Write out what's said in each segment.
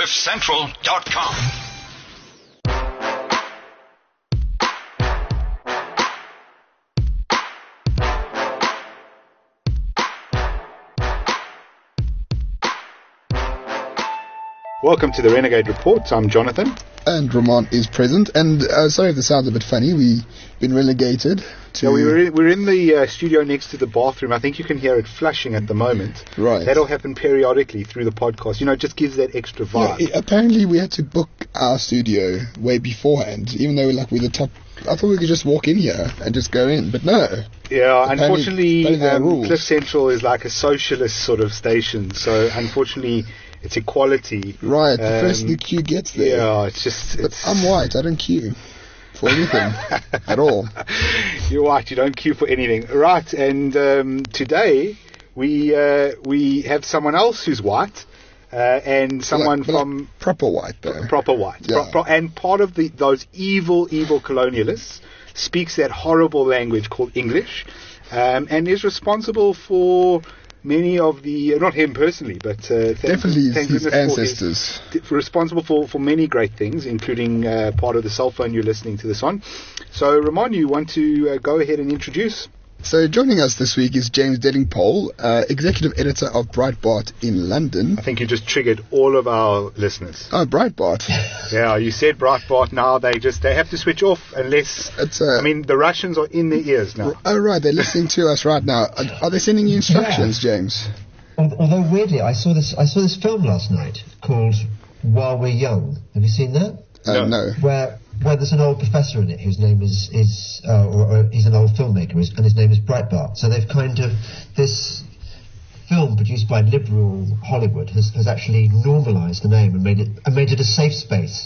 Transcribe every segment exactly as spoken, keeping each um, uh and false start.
cliff central dot com. Welcome to the Renegade Report. I'm Jonathan. And Ramon is present. And uh, sorry if this sounds a bit funny, we've been relegated to... Yeah, we were in, we're in the uh, studio next to the bathroom. I think you can hear it flushing at the moment. Right. That'll happen periodically through the podcast. You know, it just gives that extra vibe. Yeah, it, apparently we had to book our studio way beforehand, even though like we're the top... I thought we could just walk in here and just go in, but no. Yeah, apparently, unfortunately, um, rules. Cliff Central is like a socialist sort of station, so unfortunately... It's equality. Right, the um, first the queue gets there. Yeah, it's just... But it's I'm white, I don't queue for anything at all. You're white, you don't queue for anything. Right, and um, today we uh, we have someone else who's white, uh, and someone like, from... Like proper white, though. Proper white. Yeah. Pro- pro- and part of the those evil, evil colonialists speaks that horrible language called English, um, and is responsible for... Many of the, uh, not him personally, but uh, thank, definitely thank his goodness ancestors. For his, responsible for, for many great things, including uh, part of the cell phone you're listening to this on. So, Ramon, you want to uh, go ahead and introduce? So joining us this week is James Delling-Pole, uh, Executive Editor of Breitbart in London. I think you just triggered all of our listeners. Oh, Breitbart. Yeah, you said Breitbart. Now they just they have to switch off unless... It's, uh, I mean, the Russians are in their ears now. Oh, right, they're listening to us right now. Are, are they sending you instructions, Yeah. James? Although weirdly, I saw this I saw this film last night called While We're Young. Have you seen that? Uh, No. no. Where where there's an old professor in it whose name is is uh, or, or he's an old filmmaker is, and his name is Breitbart. So they've kind of this film produced by liberal Hollywood has, has actually normalised the name and made it and made it a safe space.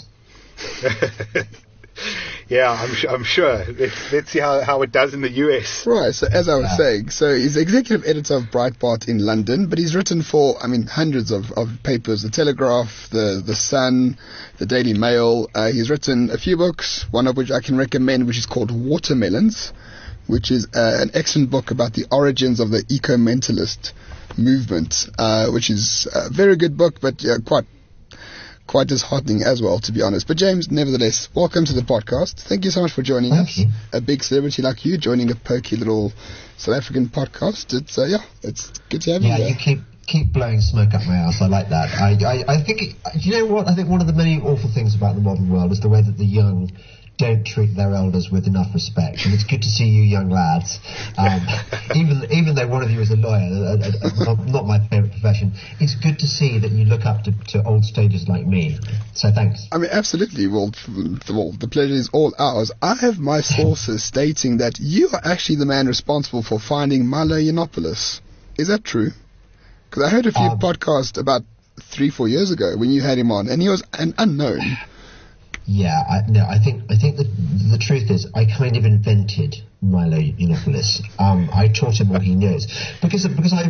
Yeah, I'm, su- I'm sure. Let's, let's see how, how it does in the U S. Right, so as I was Yeah. saying, so he's executive editor of Breitbart in London, but he's written for, I mean, hundreds of, of papers, The Telegraph, The The Sun, The Daily Mail. Uh, he's written a few books, one of which I can recommend, which is called Watermelons, which is uh, an excellent book about the origins of the eco-mentalist movement, uh, which is a very good book, but uh, quite quite disheartening as well, to be honest. But James, nevertheless, welcome to the podcast. Thank you so much for joining Thank us. you. A big celebrity like you joining a pokey little South African podcast. It's uh, yeah, it's good to have Yeah, you you here. keep keep blowing smoke up my ass. I like that. I I, I think it, you know what? I think one of the many awful things about the modern world is the way that the young don't treat their elders with enough respect, and it's good to see you young lads. Um, even even though one of you is a lawyer, uh, uh, uh, not, not my favourite profession, it's good to see that you look up to, to old stagers like me. So thanks. I mean, absolutely. Well, f- well, the pleasure is all ours. I have my sources stating that you are actually the man responsible for finding Milo Yiannopoulos. Is that true? Because I heard a few Um, podcasts about three, four years ago when you had him on, and he was an unknown. Yeah, I, no, I think I think the the truth is I kind of invented Milo Yiannopoulos. Um, I taught him what he knows because because I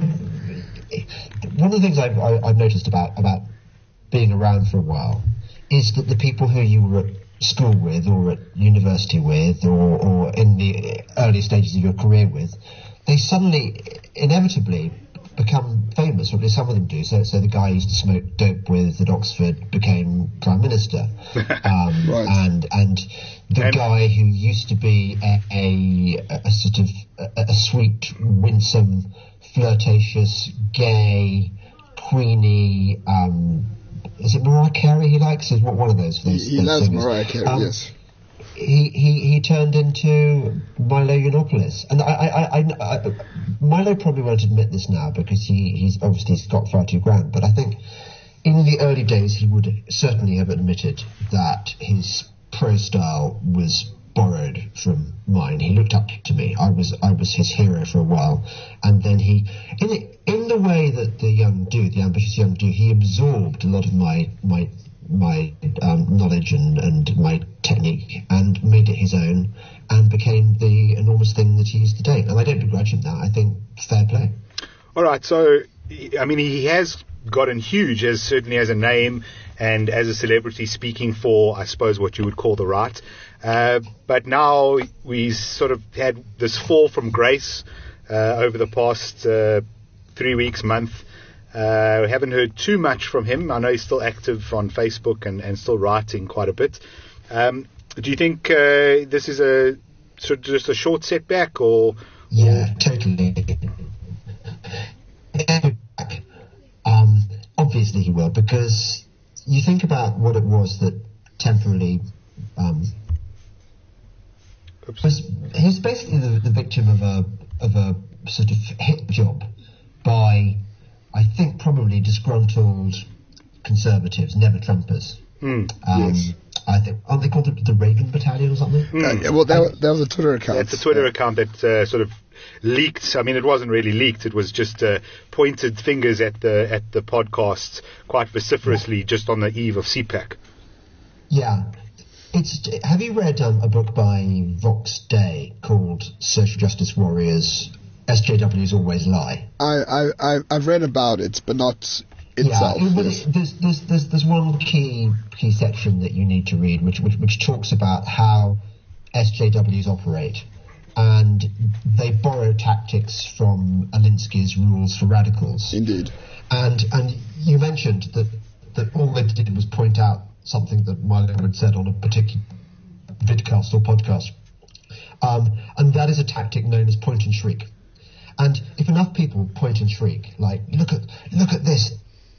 one of the things I've I, I've noticed about about being around for a while is that the people who you were at school with or at university with or or in the early stages of your career with, they suddenly inevitably become famous, or at least some of them do. So, so the guy who used to smoke dope with at Oxford became prime minister, um, Right. and and the And- guy who used to be a, a, a sort of a, a sweet, winsome, flirtatious, gay, queenie. Um, is it Mariah Carey he likes? Is what one of those? He, those he those loves singers. Mariah Carey, Um, yes. he, he, he turned into Milo Yiannopoulos. And I, I, I, I, Milo probably won't admit this now because he, he's obviously he's got far too grand, but I think in the early days he would certainly have admitted that his prose style was borrowed from mine. He looked up to me. I was I was his hero for a while, and then he, in the, in the way that the young do, the ambitious young do, he absorbed a lot of my my my um, knowledge and, and my technique and made it his own and became the enormous thing that he is today. And I don't begrudge him that. I think fair play. All right, so, I mean, he has gotten huge, as certainly as a name and as a celebrity speaking for, I suppose, what you would call the right. Uh, but now we sort of had this fall from grace uh, over the past uh, three weeks, month. Uh, we haven't heard too much from him. I know he's still active on Facebook and, and still writing quite a bit. Um, do you think uh, this is a sort of just a short setback, or? Yeah, totally. Um, obviously he will, because you think about what it was that temporarily um, was. He was basically the, the victim of a of a sort of hit job by, I think, probably disgruntled conservatives, never Trumpers. Mm, um, yes. I think, aren't they called the, the Reagan Battalion or something? Mm. Uh, well, that, was- that was a Twitter account. That's a Twitter Uh, account that uh, sort of leaked. I mean, it wasn't really leaked. It was just uh, pointed fingers at the at the podcasts quite vociferously just on the eve of C PAC. Yeah. It's, have you read um, a book by Vox Day called Social Justice Warriors, S J Ws Always Lie? I, I, I, I've read about it, but not itself. Yeah, it, yes. there's, there's, there's, there's one key key section that you need to read, which, which, which talks about how S J Ws operate. And they borrow tactics from Alinsky's Rules for Radicals. Indeed. And and you mentioned that, that all they did was point out something that Milo had said on a particular vidcast or podcast. Um, and that is a tactic known as point and shriek. And if enough people point and shriek, like, look at look at this,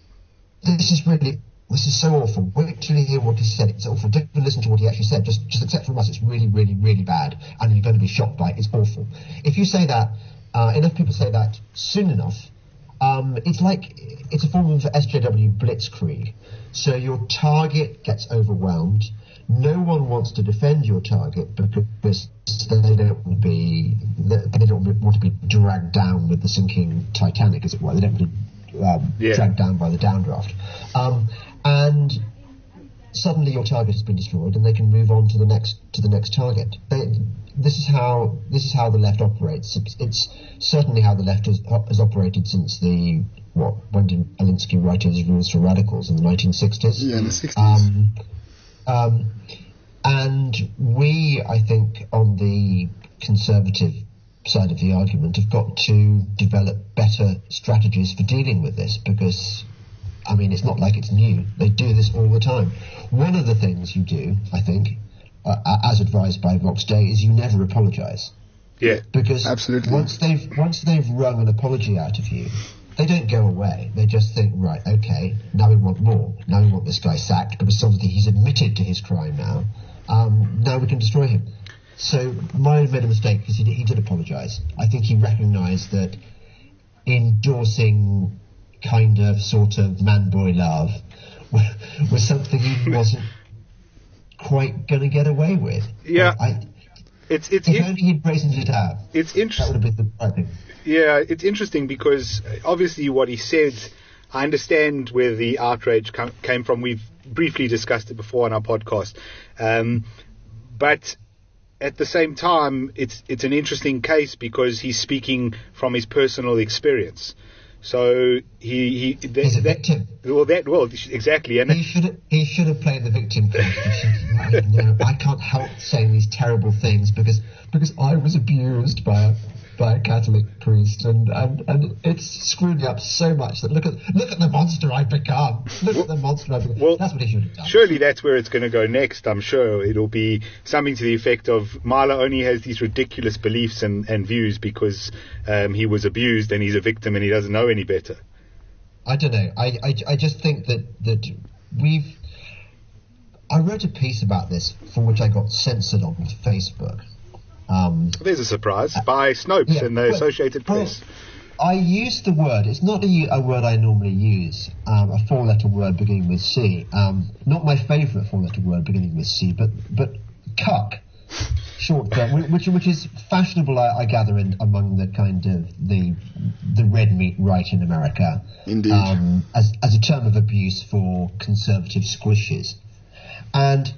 this is really, this is so awful. Wait till you hear what he said. It's awful. Don't even listen to what he actually said. Just just accept from us it's really, really, really bad, and you're going to be shocked by it. It's awful. If you say that, uh, enough people say that soon enough, um, it's like, it's a form of S J W blitzkrieg. So your target gets overwhelmed. No one wants to defend your target because they don't want to be they don't want to be dragged down with the sinking Titanic, as it were. They don't want to be um, Yeah. dragged down by the downdraft. Um, and suddenly your target has been destroyed, and they can move on to the next to the next target. They, this is how this is how the left operates. It's, it's certainly how the left has, has operated since the what when did Alinsky write his Rules for Radicals in the nineteen sixties? Yeah, in the sixties. Um, um, and we, I think, on the conservative side of the argument, have got to develop better strategies for dealing with this, because, I mean, it's not like it's new. They do this all the time. One of the things you do, I think, uh, as advised by Vox Day, is you never apologise. Yeah. Because Absolutely. once they've once they've wrung an apology out of you, they don't go away. They just think, right, okay, now we want more. Now we want this guy sacked because obviously he's admitted to his crime now. Um, now we can destroy him. So Milo made a mistake because he did, he did apologise. I think he recognised that endorsing kind of sort of man-boy love was something he wasn't quite going to get away with. Yeah. I, It's it's if it, only he'd brazened it out, it's that would interesting. have been the right thing. Yeah, it's interesting because uh, obviously what he said, I understand where the outrage com- came from. We've briefly discussed it before on our podcast, um, but at the same time, it's it's an interesting case because he's speaking from his personal experience. So he he that, He's a that- victim. well, that well exactly, and He should have, he should have played the victim card. He should, you know, I can't help saying these terrible things because because I was abused by a by a Catholic priest, and, and, and it's screwed me up so much that look at look at the monster I've become. Look at the monster I've become. well, That's what he should have done. surely that's where it's going to go next. I'm sure it'll be something to the effect of Milo only has these ridiculous beliefs and, and views because um, he was abused and he's a victim and he doesn't know any better. I don't know. I, I, I just think that, that we've... I wrote a piece about this for which I got censored on Facebook. Um, There's a surprise by Snopes Yeah, and the well, Associated well, Press. I used the word, it's not a, a word I normally use, um, a four-letter word beginning with C. Um, not my favourite four-letter word beginning with C, but, but cuck, short term, which, which is fashionable, I, I gather, in, among the kind of the the red meat right in America. Indeed. Um, as, as a term of abuse for conservative squishes. And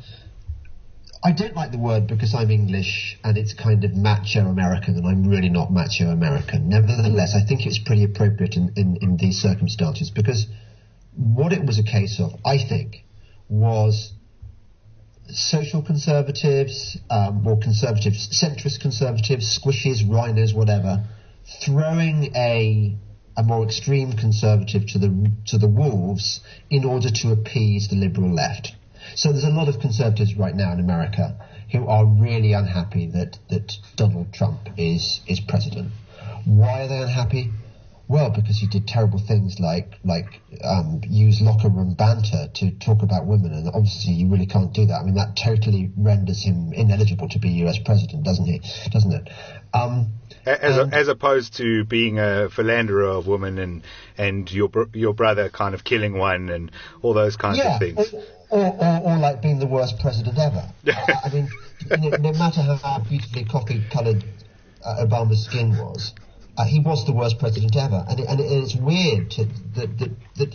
I don't like the word because I'm English and it's kind of macho American, and I'm really not macho American. Nevertheless, I think it's pretty appropriate in, in, in these circumstances, because what it was a case of, I think, was social conservatives, um, or conservatives, centrist conservatives, squishes, rhinos, whatever, throwing a a more extreme conservative to the to the wolves in order to appease the liberal left. So there's a lot of conservatives right now in America who are really unhappy that, that Donald Trump is is president. Why are they unhappy? Well, because he did terrible things like like um, use locker room banter to talk about women, and obviously you really can't do that. I mean, that totally renders him ineligible to be U S president, doesn't he? Doesn't it? Um, as and, as opposed to being a philanderer of women and and your br- your brother kind of killing one and all those kinds yeah, of things. Or, or, or, or like being the worst president ever. I, I mean, you know, no matter how beautifully coffee-coloured uh, Obama's skin was. Uh, he was the worst president ever, and, it, and it, it's weird to, that, that that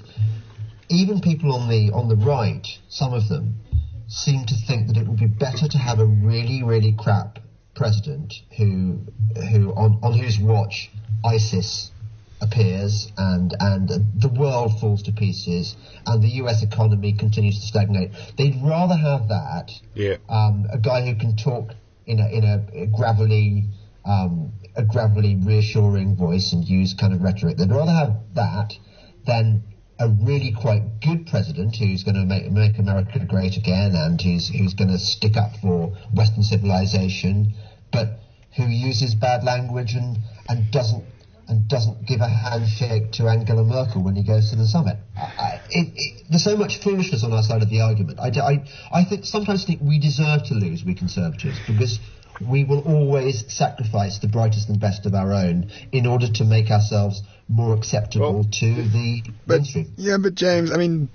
even people on the on the right, some of them, seem to think that it would be better to have a really really crap president who who on, on whose watch ISIS appears and and the world falls to pieces and the U S economy continues to stagnate. They'd rather have that, yeah. um, a guy who can talk in a in a gravelly. Um, a gravelly, reassuring voice and use kind of rhetoric. They'd rather have that than a really quite good president who's going to make make America great again and who's who's going to stick up for Western civilization, but who uses bad language and, and doesn't and doesn't give a handshake to Angela Merkel when he goes to the summit. I, it, it, there's so much foolishness on our side of the argument. I, I, I think sometimes think we deserve to lose, we conservatives, because we will always sacrifice the brightest and best of our own in order to make ourselves more acceptable well, to the but, mainstream. Yeah, but James, I mean,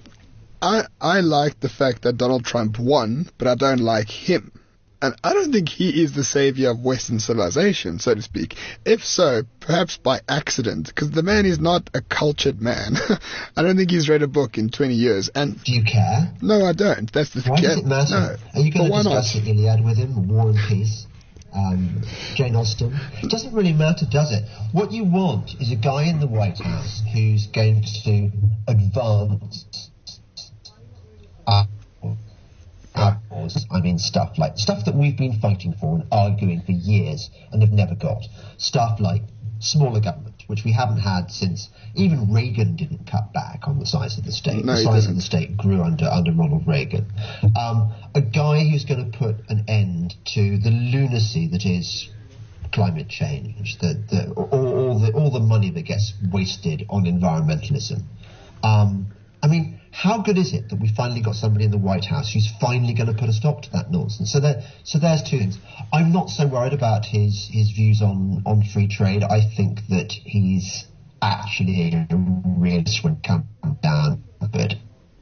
I I like the fact that Donald Trump won, but I don't like him. And I don't think he is the savior of Western civilization, so to speak. If so, perhaps by accident, because the man is not a cultured man. I don't think he's read a book in twenty years. And do you care? No, I don't. That's the Why does it matter? No. Are you going to discuss the Iliad with him, War and Peace? Um, Jane Austen. It doesn't really matter, does it? What you want is a guy in the White House who's going to advance our, our cause. I mean, stuff like stuff that we've been fighting for and arguing for years and have never got. Stuff like smaller government, which we haven't had since even Reagan didn't cut back on the size of the state. No, the size didn't. of the state grew under under Ronald Reagan. Um, a guy who's going to put an end to the lunacy that is climate change, the, the, all, all the all the money that gets wasted on environmentalism. Um, I mean, how good is it that we finally got somebody in the White House who's finally going to put a stop to that nonsense? So there, so there's two things. I'm not so worried about his, his views on, on free trade. I think that he's actually a realist when it comes down to it.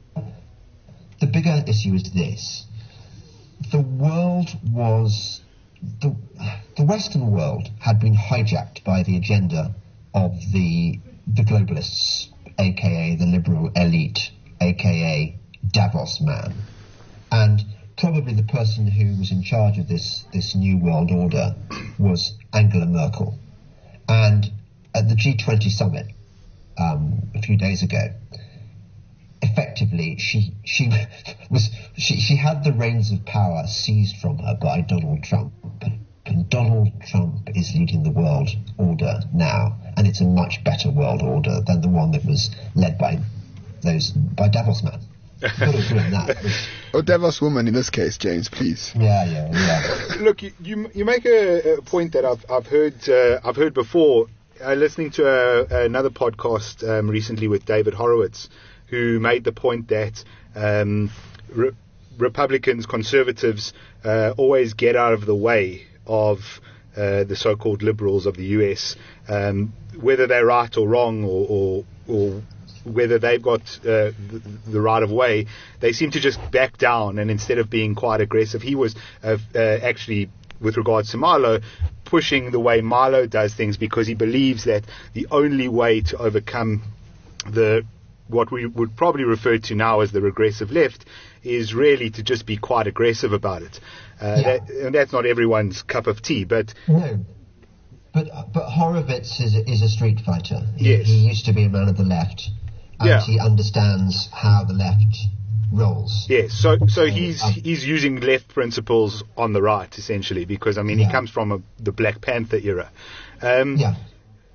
The bigger issue is this. The world was... The, the Western world had been hijacked by the agenda of the the globalists, a k a the liberal elite, a k a Davos man. And probably the person who was in charge of this, this new world order was Angela Merkel. And at the G twenty summit um, a few days ago, effectively she she was she, she had the reins of power seized from her by Donald Trump. And Donald Trump is leading the world order now, and it's a much better world order than the one that was led by those by Davos man. You've got to agree on that. Or Davos woman in this case, James, please. Yeah, yeah, yeah. Look, you you, you make a, a point that I've I've heard uh, I've heard before. Uh, listening to a, another podcast um, recently with David Horowitz, who made the point that um, re- Republicans, conservatives, uh, always get out of the way of uh, the so-called liberals of the U S, um, whether they're right or wrong, or, or, or whether they've got uh, the, the right of way, they seem to just back down. And instead of being quite aggressive, he was uh, uh, actually, with regards to Milo, pushing the way Milo does things, because he believes that the only way to overcome the what we would probably refer to now as the regressive left is really to just be quite aggressive about it. Uh, yeah. that, and that's not everyone's cup of tea, but... No. But but Horowitz is a, is a street fighter. He, yes. he used to be a man of the left, and yeah. he understands how the left rolls. Yes, so so he's um, he's using left principles on the right, essentially, because, I mean, yeah. he comes from a, the Black Panther era. Um, yeah.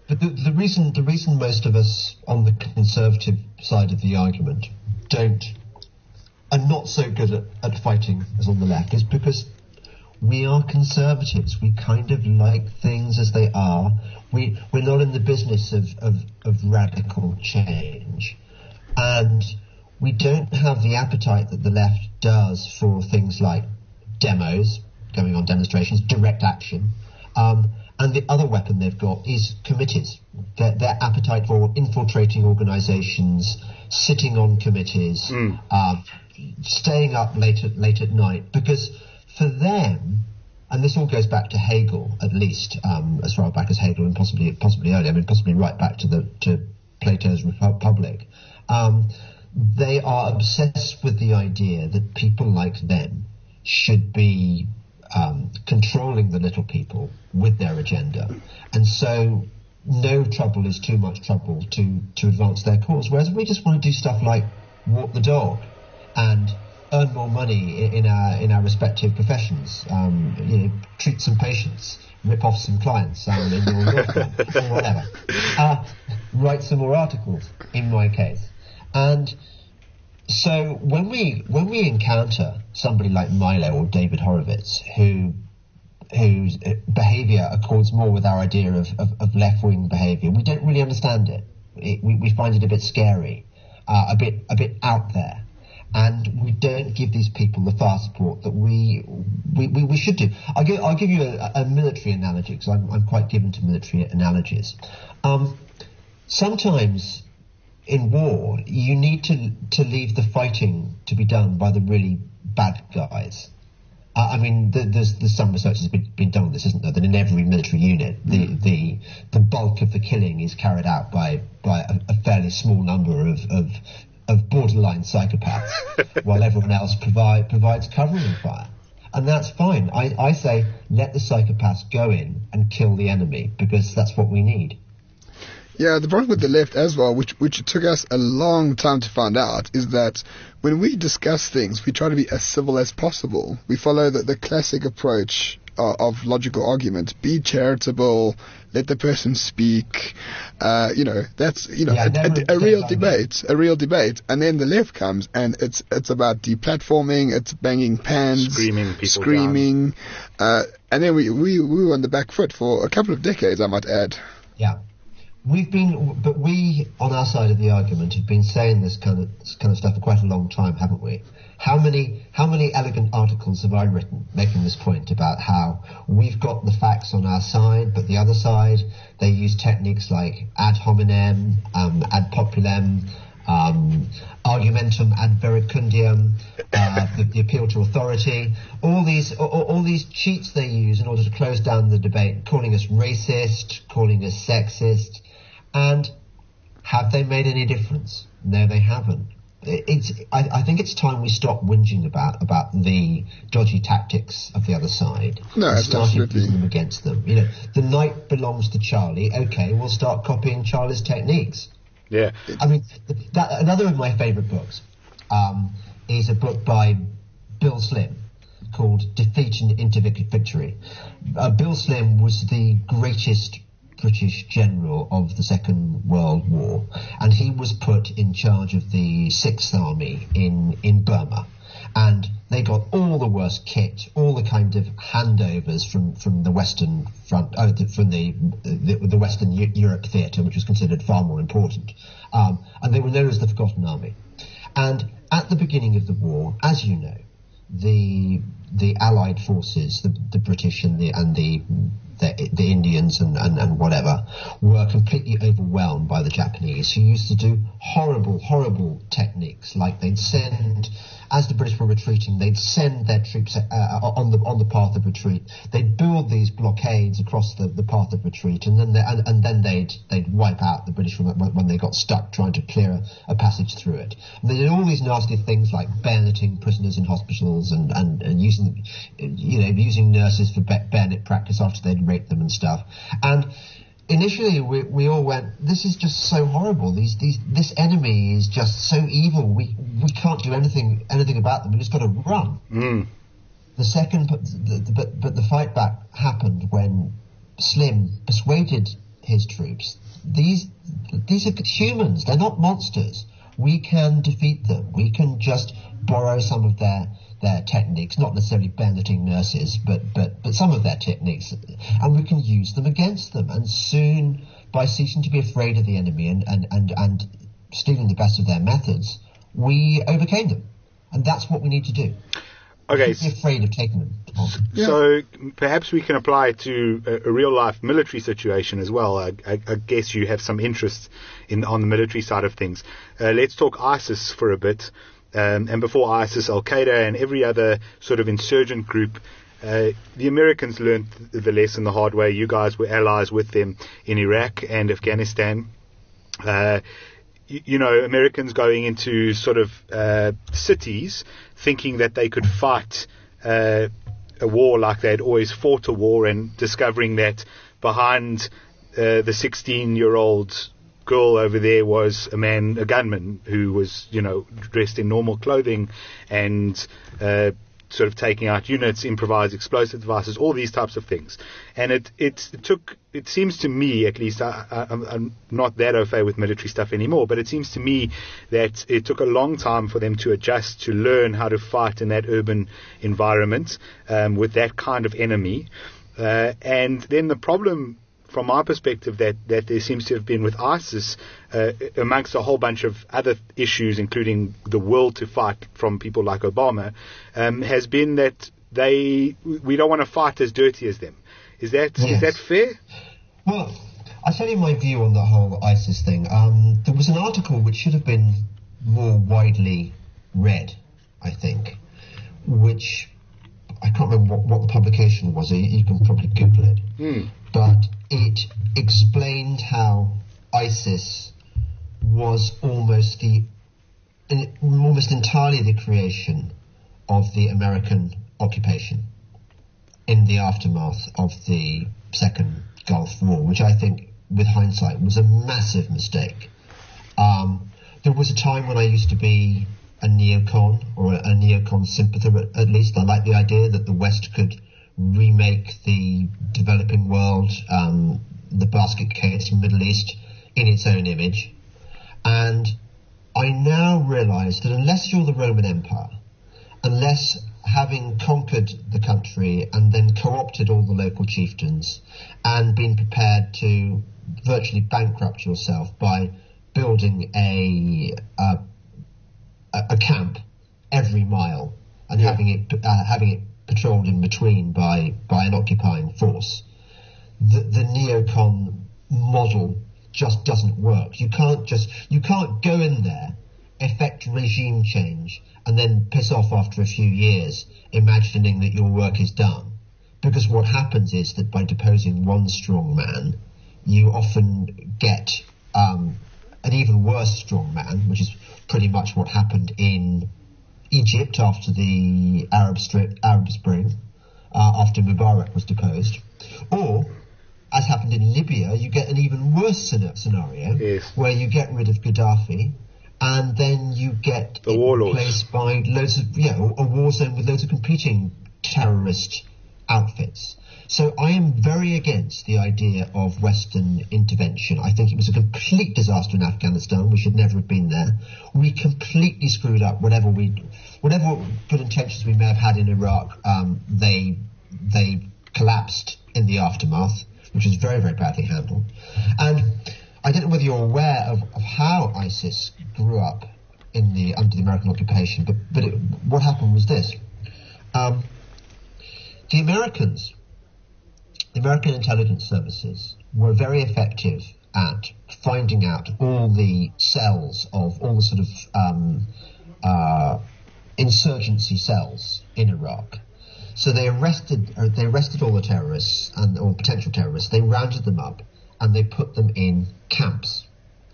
But the, the reason the reason most of us on the conservative side of the argument don't are not so good at, at fighting as on the left is because we are conservatives. We kind of like things as they are. We we're not in the business of, of, of radical change, and we don't have the appetite that the left does for things like demos, going on demonstrations, direct action. Um, And the other weapon they've got is committees. Their, their appetite for infiltrating organisations, sitting on committees, mm. uh, staying up late at, late at night. Because for them, and this all goes back to Hegel, at least, um, as far back as Hegel and possibly possibly earlier, I mean, possibly right back to the to Plato's Republic. Um, they are obsessed with the idea that people like them should be Um, controlling the little people with their agenda, and so no trouble is too much trouble to, to advance their cause. Whereas we just want to do stuff like walk the dog and earn more money in, in our in our respective professions, um, you know, treat some patients, rip off some clients, um, in your law firm or whatever, uh, write some more articles. In my case, and. So when we when we encounter somebody like Milo or David Horowitz, who whose behaviour accords more with our idea of, of, of left-wing behaviour, we don't really understand it. it we, we find it a bit scary, uh, a bit a bit out there, and we don't give these people the far support that we we, we, we should do. I'll give I'll give you a, a military analogy because I'm I'm quite given to military analogies. Um, sometimes. In war, you need to to leave the fighting to be done by the really bad guys. Uh, I mean, the, there's there's some research that's been, been done on this, isn't there? That in every military unit, the mm. the the bulk of the killing is carried out by by a, a fairly small number of of, of borderline psychopaths, while everyone else provide provides covering fire. And that's fine. I, I say let the psychopaths go in and kill the enemy because that's what we need. Yeah, the problem with the left as well, which which took us a long time to find out, is that when we discuss things, we try to be as civil as possible. We follow the, the classic approach uh, of logical argument. Be charitable, let the person speak. Uh, you know, that's, you know, yeah, a, a, a real debate, a real debate. And then the left comes and it's it's about deplatforming, it's banging pans, screaming people screaming. Uh, and then we, we, we were on the back foot for a couple of decades, I might add. Yeah. We've been, but we, on our side of the argument, have been saying this kind of this kind of stuff for quite a long time, haven't we? How many how many elegant articles have I written making this point about how we've got the facts on our side, but the other side, they use techniques like ad hominem, um, ad populem, um, argumentum ad verecundium, uh, the, the appeal to authority, all these all, all these cheats they use in order to close down the debate, calling us racist, calling us sexist. And have they made any difference? No, they haven't. It's. I, I think it's time we stop whinging about about the dodgy tactics of the other side. No, and start absolutely. using them against them. You know, the night belongs to Charlie. Okay, we'll start copying Charlie's techniques. Yeah. I mean, that, another of my favourite books um, is a book by Bill Slim called Defeat into Victory. Uh, Bill Slim was the greatest British general of the Second World War, and he was put in charge of the Sixth Army in, in Burma. And they got all the worst kit, all the kind of handovers from, from the Western Front, oh, the, from the, the the Western U- Europe theatre, which was considered far more important. Um, and they were known as the Forgotten Army. And at the beginning of the war, as you know, the the Allied forces, the, the British and the and the the, the Indians and, and, and whatever, were completely overwhelmed by the Japanese, who used to do horrible, horrible techniques, like they'd send, as the British were retreating, they'd send their troops uh, on the on the path of retreat. They'd build these blockades across the, the path of retreat, and then they, and, and then they'd they'd wipe out the British when, when they got stuck trying to clear a, a passage through it. And they did all these nasty things like bayoneting prisoners in hospitals and, and, and using you know using nurses for bayonet practice after they'd raped them and stuff. And initially, we, we all went, this is just so horrible. These, these, this enemy is just so evil. We, we can't do anything, anything about them. We just got to run. Mm. The second, but the, but, but the fight back happened when Slim persuaded his troops. These these are humans. They're not monsters. We can defeat them. We can just borrow some of their their techniques, not necessarily bayoneting nurses, but, but, but some of their techniques, and we can use them against them. And soon, by ceasing to be afraid of the enemy and, and, and, and stealing the best of their methods, we overcame them. And that's what we need to do. Okay. Be afraid of taking them on. Yeah. So perhaps we can apply it to a, a real-life military situation as well. I, I, I guess you have some interest in on the military side of things. Uh, let's talk ISIS for a bit. Um, and before ISIS, Al-Qaeda and every other sort of insurgent group, uh, the Americans learned the lesson the hard way. You guys were allies with them in Iraq and Afghanistan. Uh, you, you know, Americans going into sort of uh, cities thinking that they could fight uh, a war like they'd always fought a war, and discovering that behind uh, the sixteen-year-old girl over there was a man, a gunman, who was, you know, dressed in normal clothing and uh, sort of taking out units, improvised explosive devices, all these types of things. And it, it, it took, it seems to me, at least, I, I, I'm not that au fait with military stuff anymore, but it seems to me that it took a long time for them to adjust, to learn how to fight in that urban environment um, with that kind of enemy. Uh, and then the problem, from my perspective, that, that there seems to have been with ISIS, uh, amongst a whole bunch of other issues, including the will to fight from people like Obama, um, has been that they we don't want to fight as dirty as them. Is that Yes. is that fair? Well, I'll tell you my view on the whole ISIS thing. Um, there was an article which should have been more widely read, I think, which I can't remember what, what the publication was. You, you can probably Google it. Hmm. But it explained how ISIS was almost the almost entirely the creation of the American occupation in the aftermath of the Second Gulf War, which I think, with hindsight, was a massive mistake. Um, there was a time when I used to be a neocon, or a, a neocon sympathizer at, at least. I liked the idea that the West could remake the developing world, um, the basket case from the Middle East, in its own image. And I now realise that unless you're the Roman Empire, unless having conquered the country and then co-opted all the local chieftains and been prepared to virtually bankrupt yourself by building a uh, a camp every mile and Yeah. having it uh, having it patrolled in between by by an occupying force, the, the neocon model just doesn't work. You can't just you can't go in there, effect regime change, and then piss off after a few years, imagining that your work is done. Because what happens is that by deposing one strong man, you often get um, an even worse strong man, which is pretty much what happened in Egypt after the Arab, Stri- Arab Spring, uh, after Mubarak was deposed. Or, as happened in Libya, you get an even worse scena- scenario, Yes. where you get rid of Gaddafi, and then you get The it warlords. replaced by loads of, yeah, a war zone with loads of competing terrorist outfits. So I am very against the idea of Western intervention. I think it was a complete disaster in Afghanistan. We should never have been there. We completely screwed up whatever we, whatever good intentions we may have had in Iraq. Um, they they collapsed in the aftermath, which was very, very badly handled. And I don't know whether you're aware of, of how ISIS grew up in the under the American occupation, but but it, what happened was this: um, the Americans. The American intelligence services were very effective at finding out all the cells of all the sort of um, uh, insurgency cells in Iraq. So they arrested uh, they arrested all the terrorists and or potential terrorists. They rounded them up and they put them in camps.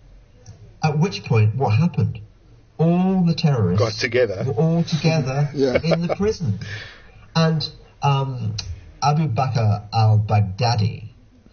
At which point, what happened? All the terrorists Got together. were all together Yeah. in the prison, and. Um, Abu Bakr al-Baghdadi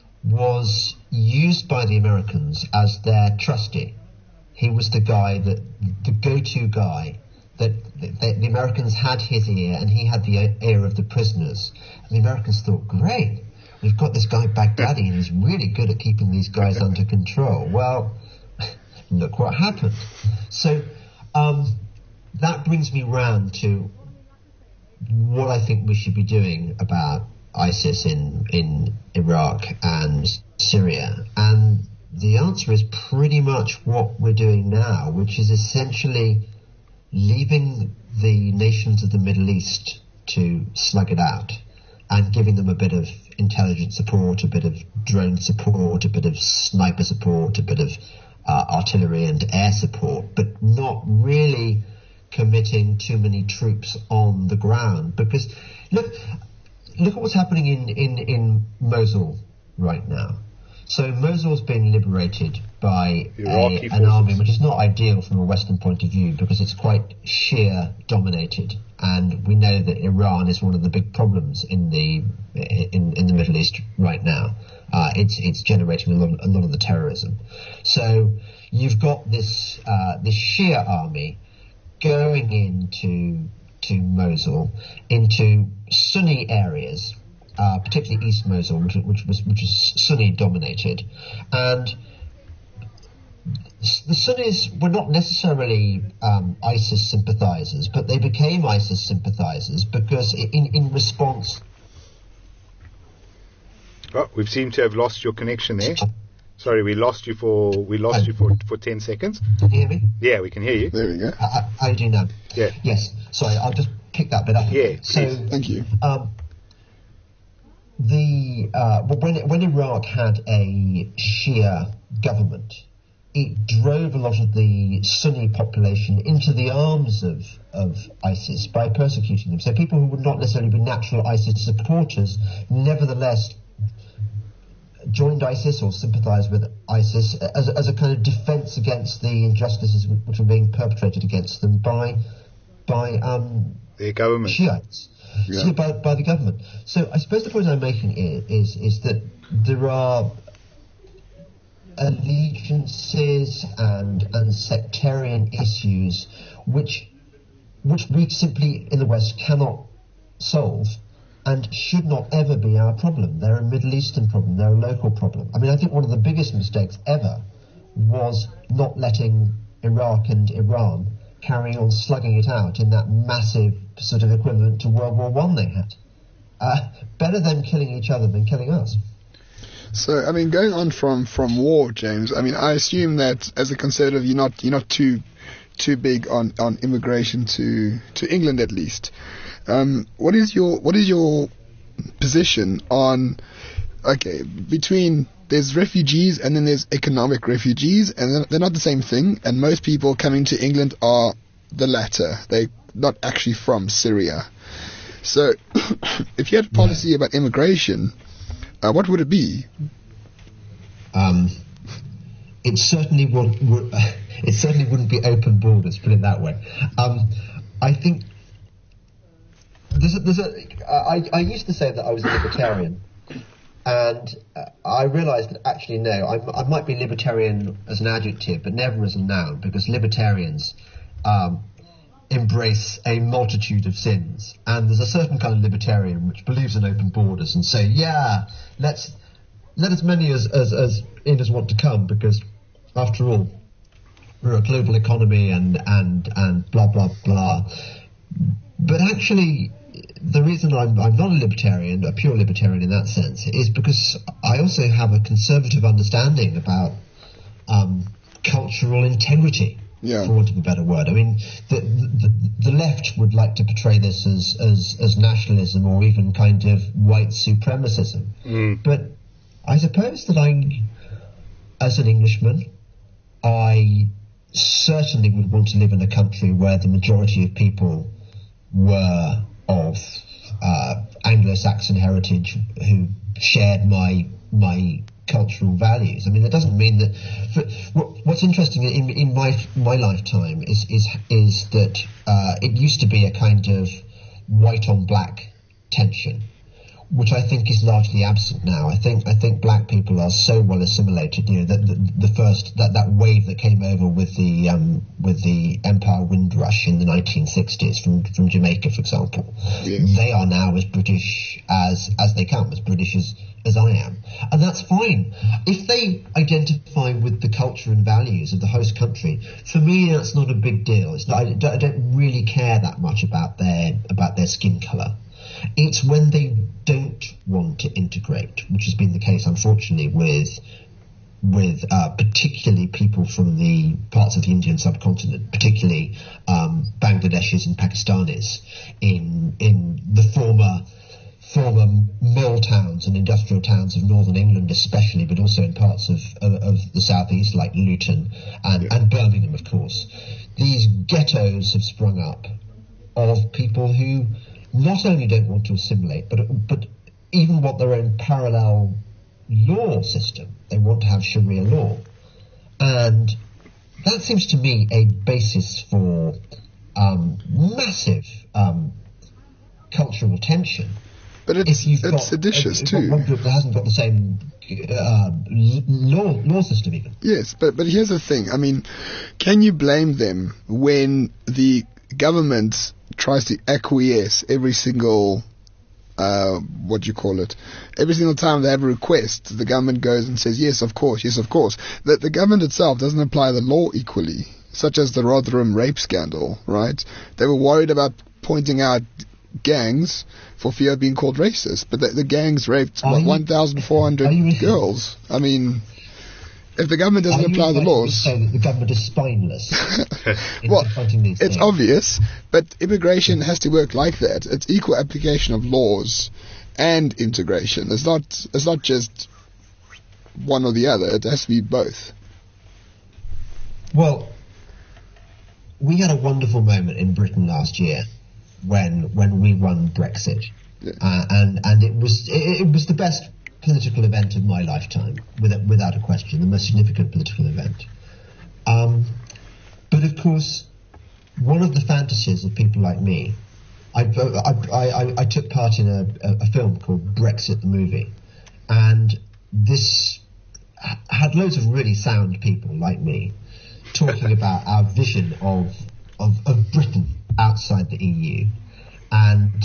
was used by the Americans as their trustee. He was the guy that, the go-to guy that the, the Americans had his ear and he had the ear of the prisoners. And the Americans thought, great, we've got this guy Baghdadi, and he's really good at keeping these guys under control. Well, look what happened. So um, that brings me round to what I think we should be doing about ISIS in, in Iraq and Syria. And the answer is pretty much what we're doing now, which is essentially leaving the nations of the Middle East to slug it out and giving them a bit of intelligence support, a bit of drone support, a bit of sniper support, a bit of uh, artillery and air support, but not really committing too many troops on the ground. Because look, look at what's happening in, in, in Mosul right now. So Mosul's been liberated by a, an army which is not ideal from a Western point of view because it's quite Shia dominated, and we know that Iran is one of the big problems in the in, in the Middle East right now. Uh, it's it's generating a lot, a lot of the terrorism. So you've got this uh, this Shia army going into to Mosul, into Sunni areas. Uh, particularly East Mosul, which, which was which was Sunni dominated, and the Sunnis were not necessarily um, ISIS sympathizers, but they became ISIS sympathizers because in in response. Oh, we seem to have lost your connection there. Sorry, we lost you for we lost oh. you for for ten seconds. Can you hear me? Yeah, we can hear you. There we go. Uh, how do you know? Yeah. Yes. Sorry, I'll just pick that bit up. Yeah. So please. Thank you. Um, The uh, when when Iraq had a Shia government, it drove a lot of the Sunni population into the arms of of ISIS by persecuting them. So people who would not necessarily be natural ISIS supporters, nevertheless, joined ISIS or sympathised with ISIS as as a kind of defence against the injustices which were being perpetrated against them by by um, their government. Shiites. Yeah. So by, by the government. So I suppose the point I'm making is, is is that there are allegiances and and sectarian issues which which we simply in the West cannot solve and should not ever be our problem. They're a Middle Eastern problem. They're a local problem. I mean, I think one of the biggest mistakes ever was not letting Iraq and Iran carry on slugging it out in that massive sort of equivalent to World War One they had. Uh, better them killing each other than killing us. So, I mean, going on from, from war, James, I mean, I assume that as a conservative, you're not you're not too too big on, on immigration to, to England, at least. Um, what is your what is your position on, okay, between there's refugees and then there's economic refugees, and they're not the same thing, and most people coming to England are the latter. They're not actually from Syria. So, if you had a policy about immigration, uh, what would it be? Um, it certainly would. would it certainly wouldn't be open borders. Put it that way. Um, I think there's a, there's a. I, I used to say that I was a libertarian, and uh, I realised that actually no, I, I might be libertarian as an adjective, but never as a noun, because libertarians um, embrace a multitude of sins, and there's a certain kind of libertarian which believes in open borders and say, yeah, let's let as many as, as, as in as want to come, because after all, we're a global economy and, and, and blah, blah, blah. But actually, the reason I'm, I'm not a libertarian, a pure libertarian in that sense, is because I also have a conservative understanding about um, cultural integrity. Yeah. For want of a better word. I mean, the, the the left would like to portray this as, as, as nationalism or even kind of white supremacism. Mm. But I suppose that I, as an Englishman, I certainly would want to live in a country where the majority of people were of uh, Anglo-Saxon heritage who shared my my cultural values. I mean, that doesn't mean that. For, what's interesting in in my my lifetime is is is that uh, it used to be a kind of white on black tension, which I think is largely absent now. I think I think black people are so well assimilated. You know, that the, the first that, that wave that came over with the um, with the Empire Windrush in the nineteen sixties from from Jamaica, for example, yes. They are now as British as as they come, as British as as I am. And that's fine. If they identify with the culture and values of the host country, for me that's not a big deal. It's not, I, don't, I don't really care that much about their about their skin colour. It's when they don't want to integrate, which has been the case, unfortunately, with with uh, particularly people from the parts of the Indian subcontinent, particularly um, Bangladeshis and Pakistanis in in the former former mill towns and industrial towns of northern England especially, but also in parts of, of, of the southeast like Luton and, yeah. and Birmingham, of course. These ghettos have sprung up of people who not only don't want to assimilate, but but even want their own parallel law system. They want to have Sharia law. And that seems to me a basis for um, massive um, cultural tension. But it's, if you've it's got, seditious if, too. One group that hasn't got the same uh, law law system even. Yes, but, but here's the thing. I mean, can you blame them when the government tries to acquiesce every single Uh, what do you call it? Every single time they have a request, the government goes and says, yes, of course, yes, of course. That the government itself doesn't apply the law equally, such as the Rotherham rape scandal, right? They were worried about pointing out gangs for fear of being called racist, but the, the gangs raped, what, one thousand four hundred girls. I mean, if the government doesn't apply the laws... To say that the government is spineless in well, confronting these it's things. obvious, but immigration has to work like that. It's equal application of laws and integration. It's not, it's not just one or the other. It has to be both. Well, we had a wonderful moment in Britain last year when when we won Brexit. Yeah. Uh, and, and it was it, it was the best political event of my lifetime, without, without a question, the most significant political event. Um, but of course, one of the fantasies of people like me, I, I, I, I took part in a, a film called Brexit the Movie, and this had loads of really sound people like me talking about our vision of, of, of Britain outside the E U. And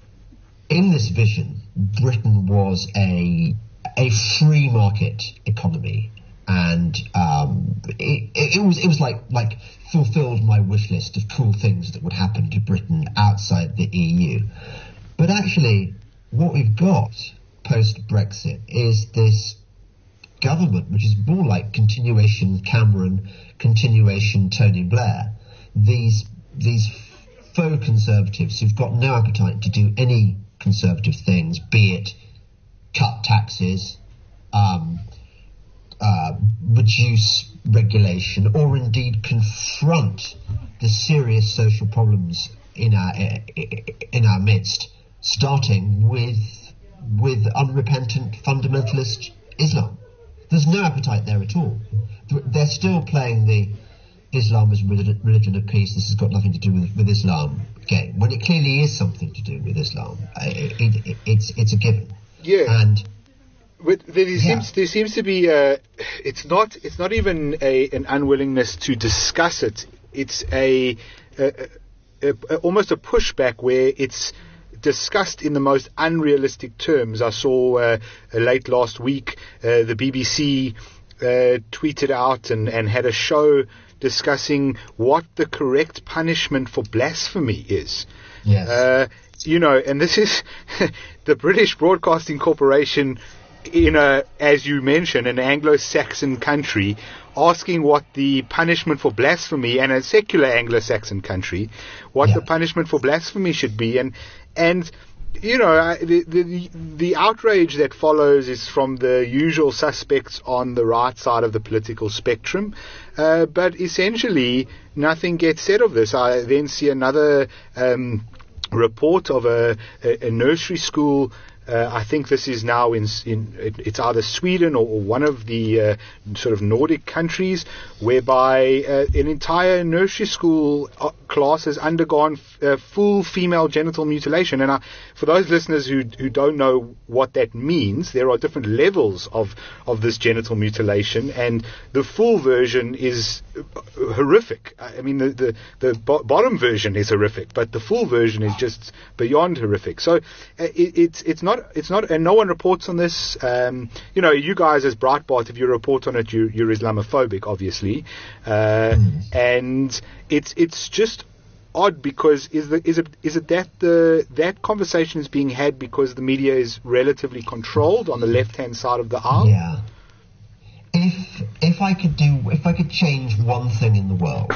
in this vision, Britain was a a free market economy, and um, it, it was it was like like fulfilled my wish list of cool things that would happen to Britain outside the E U. But actually, what we've got post Brexit is this government, which is more like continuation Cameron, continuation Tony Blair. These these faux conservatives who've got no appetite to do any conservative things, be it cut taxes, um, uh, reduce regulation, or indeed confront the serious social problems in our in our midst, starting with with unrepentant fundamentalist Islam. There's no appetite there at all. They're still playing the Islam is religion of peace, this has got nothing to do with, with Islam game, when it clearly is something to do with Islam. It, it, it, it's it's a given. Yeah. And but there yeah. seems there seems to be a, it's not it's not even a an unwillingness to discuss it. It's a, a, a, a almost a pushback where it's discussed in the most unrealistic terms. I saw uh, late last week uh, the B B C uh, tweeted out and, and had a show discussing what the correct punishment for blasphemy is. Yes. Uh, you know, and this is the British Broadcasting Corporation in a, as you mentioned, an Anglo-Saxon country, asking what the punishment for blasphemy, and a secular Anglo-Saxon country, what yeah. the punishment for blasphemy should be. And, and you know, the, the the outrage that follows is from the usual suspects on the right side of the political spectrum, uh, but essentially nothing gets said of this. I then see another um, report of a, a, a nursery school. Uh, I think this is now in, in it's either Sweden or, or one of the uh, sort of Nordic countries, whereby uh, an entire nursery school uh, class has undergone f- uh, full female genital mutilation. And I, for those listeners who who don't know what that means, there are different levels of of this genital mutilation, and the full version is horrific. I mean, the the, the bo- bottom version is horrific, but the full version is just beyond horrific. So uh, it, it's it's not not, it's not, and no one reports on this. Um, you know, you guys as Breitbart, if you report on it, you, you're Islamophobic, obviously, uh, mm. and it's it's just odd because is the is it is it that the that conversation is being had because the media is relatively controlled on the left hand side of the aisle? Yeah. If if I could do if I could change one thing in the world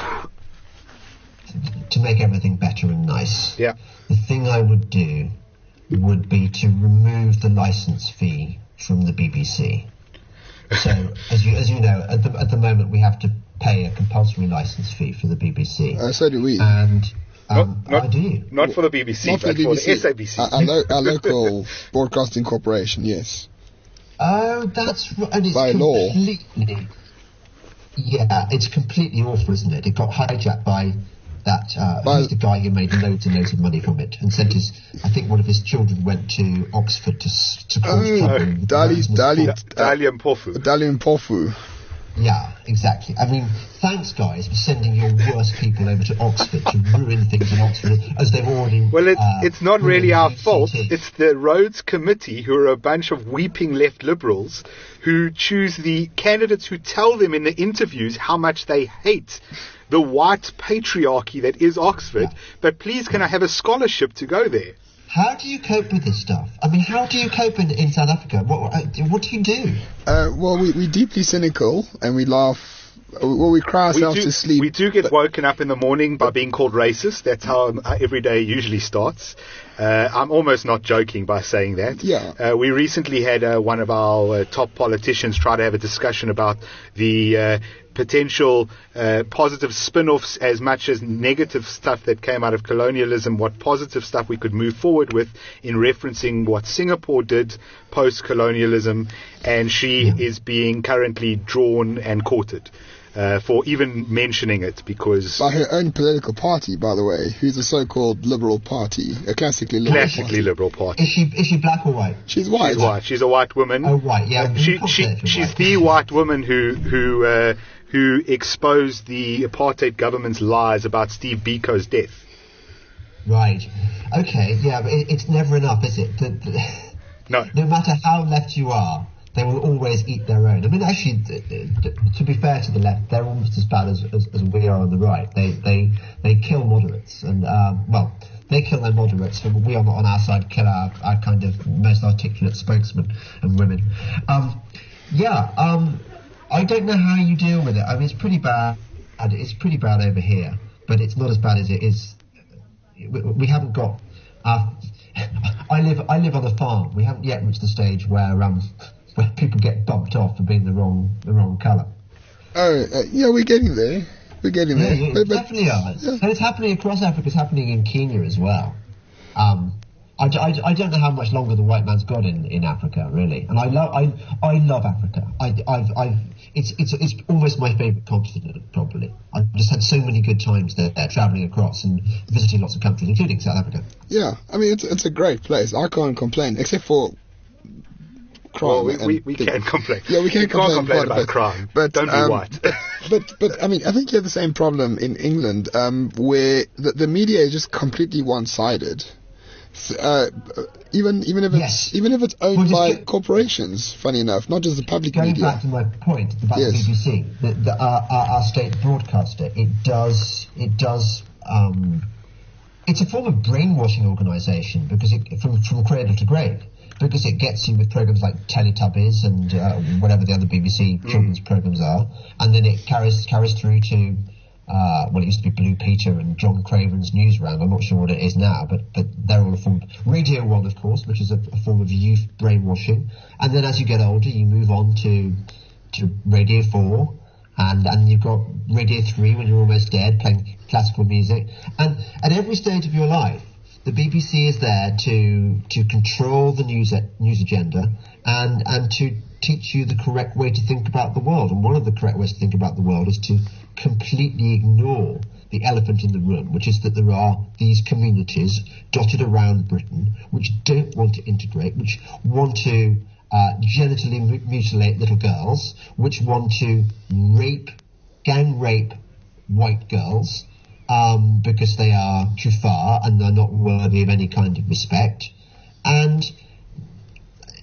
to make everything better and nice, yeah. the thing I would do would be to remove the license fee from the B B C. So, as you as you know, at the at the moment we have to pay a compulsory license fee for the B B C. Uh, so do we. And um, not, not, I do. Not for the B B C, not but for the, B B C. for the S A B C. Our, our, lo- our local broadcasting corporation, yes. Oh, that's right. And it's by law. Completely, yeah, it's completely awful, isn't it? It got hijacked by that, uh, by who's the guy who made loads and loads of money from it and sent his, I think one of his children went to Oxford to, to cause oh, trouble. Dali, Dali, Dali Mpofu. Dali Mpofu. Yeah, exactly. I mean, thanks, guys, for sending your worst people over to Oxford to ruin things in Oxford, as they've already... Well, it's, uh, it's not really our U C T. fault. It's the Rhodes Committee, who are a bunch of weeping left liberals, who choose the candidates who tell them in the interviews how much they hate the white patriarchy that is Oxford, yeah. But please, can I have a scholarship to go there? How do you cope with this stuff? I mean, how do you cope in, in South Africa? What, what do you do? Uh, well, we, we're deeply cynical and we laugh. Well, we cry ourselves we do, to sleep. We do get woken up in the morning by being called racist. That's how every day usually starts. Uh, I'm almost not joking by saying that. Yeah. Uh, we recently had uh, one of our uh, top politicians try to have a discussion about the uh, potential uh, positive spin-offs as much as negative stuff that came out of colonialism, what positive stuff we could move forward with in referencing what Singapore did post-colonialism, and she yeah. is being currently drawn and courted. Uh, for even mentioning it, because... By her own political party, by the way, who's a so-called liberal party, a classically liberal classically party. liberal party. Is she is she black or white? She's white. She's white. She's a white woman. Oh, right, yeah. Uh, she, she, she's white. the white woman who who uh, who exposed the apartheid government's lies about Steve Biko's death. Right. Okay, yeah, but it, it's never enough, is it? The, the, no. No matter how left you are, they will always eat their own. I mean, actually, to be fair to the left, they're almost as bad as, as, as we are on the right. They they they kill moderates, and um, well, they kill their moderates. But we are not on our side. Kill our, our kind of most articulate spokesmen and women. Um, yeah, um, I don't know how you deal with it. I mean, it's pretty bad. It's pretty bad over here, but it's not as bad as it is. We, we haven't got. Our, I live I live on a farm. We haven't yet reached the stage where um. where people get bumped off for being the wrong the wrong colour. Oh, uh, yeah, we're getting there. We're getting yeah, there. Yeah, but, but, definitely are. Yeah. And it's happening across Africa. It's happening in Kenya as well. Um, I, I, I don't know how much longer the white man's got in, in Africa, really. And I love I I love Africa. I I've, I've it's it's it's almost my favourite continent, probably. I've just had so many good times there, there travelling across and visiting lots of countries, including South Africa. Yeah, I mean it's it's a great place. I can't complain, except for. Well, we, we, we can complain. Yeah, we can we complain, can't complain but, about but, crime. But don't um, be white. but, but but I mean, I think you have the same problem in England, um, where the, the media is just completely one-sided. Uh, even even if it's yes. even if it's owned well, by go, corporations, funny enough, not just the public going media. Going back to my point about yes. the B B C, the, the, our, our, our state broadcaster, it does it does. Um, it's a form of brainwashing organisation because it from from cradle to grave. Because it gets you with programs like Teletubbies and uh, whatever the other B B C children's mm. programs are, and then it carries carries through to uh, well, it used to be Blue Peter and John Craven's Newsround. I'm not sure what it is now, but but they're all a form. Radio One, of course, which is a, a form of youth brainwashing, and then as you get older, you move on to to Radio Four, and and you've got Radio Three when you're almost dead, playing classical music, and at every stage of your life. The B B C is there to to control the news news agenda and and to teach you the correct way to think about the world. And one of the correct ways to think about the world is to completely ignore the elephant in the room, which is that there are these communities dotted around Britain which don't want to integrate, which want to uh, genitally mutilate little girls, which want to rape, gang rape white girls. Um, because they are too far and they're not worthy of any kind of respect. And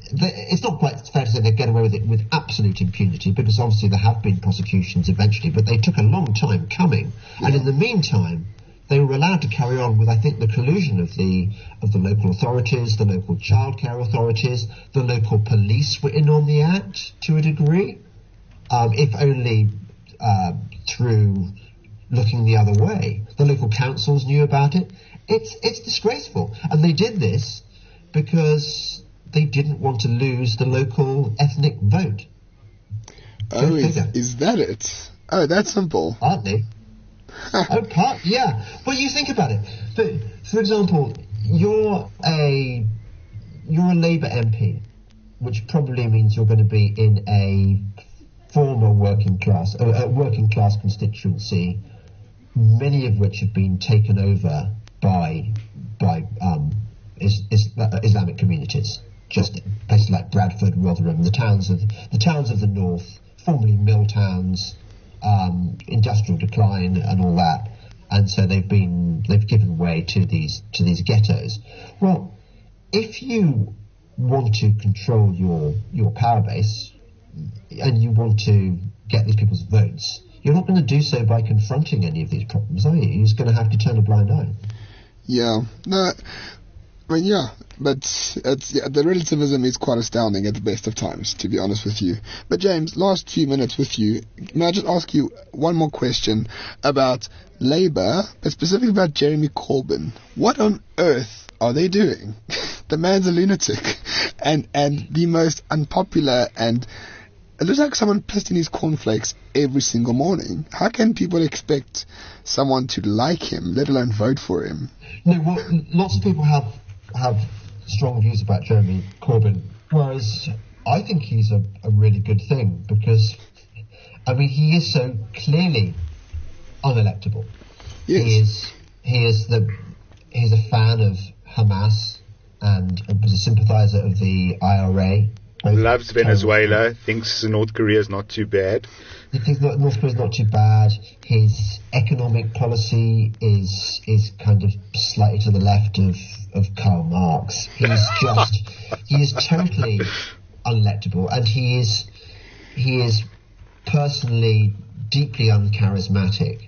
it's not quite fair to say they get away with it with absolute impunity, because obviously there have been prosecutions eventually, but they took a long time coming. Yeah. And in the meantime, they were allowed to carry on with, I think, the collusion of the of the local authorities, the local childcare authorities, the local police were in on the act to a degree, um, if only uh, through looking the other way. The local councils knew about it. It's it's disgraceful, and they did this because they didn't want to lose the local ethnic vote. Oh, is, is that it? Oh, that's simple. Partly. oh, part, yeah. Well, you think about it. For, for example, you're a you're a Labour M P, which probably means you're going to be in a former working class, a, a working class constituency, many of which have been taken over by by um, is, is, uh, Islamic communities. Just places like Bradford, Rotherham, the towns of the towns of the north, formerly mill towns. Um, industrial decline and all that, and so they've been they've given way to these to these ghettos. Well, if you want to control your your power base and you want to get these people's votes, you're not going to do so by confronting any of these problems, are you? You're just going to have to turn a blind eye. Yeah, no, I mean, yeah, but it's, yeah, the relativism is quite astounding at the best of times, to be honest with you. But James, last few minutes with you, may I just ask you one more question about Labour, but specifically about Jeremy Corbyn? What on earth are they doing? The man's a lunatic, and and the most unpopular, and it looks like someone pissed in his cornflakes every single morning. How can people expect someone to like him, let alone vote for him? No, well, lots of people have have strong views about Jeremy Corbyn, whereas I think he's a, a really good thing, because, I mean, he is so clearly unelectable. Yes. He is he is the he's a fan of Hamas and was a sympathiser of the I R A. Loves Venezuela, thinks North Korea is not too bad. He thinks North Korea is not too bad. His economic policy is is kind of slightly to the left of, of Karl Marx. He's just he is totally unelectable, and he is he is personally deeply uncharismatic.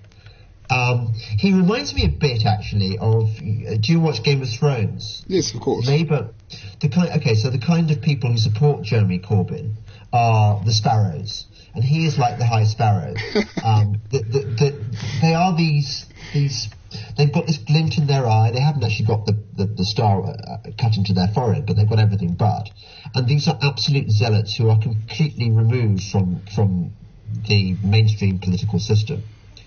Um, he reminds me a bit, actually, of. Uh, do you watch Game of Thrones? Yes, of course. Labour. The kind. Okay, so the kind of people who support Jeremy Corbyn are the Sparrows, and he is like the High Sparrow. um, the, the, the, they are these these. They've got this glint in their eye. They haven't actually got the the, the star uh, cut into their forehead, but they've got everything but. And these are absolute zealots who are completely removed from from the mainstream political system.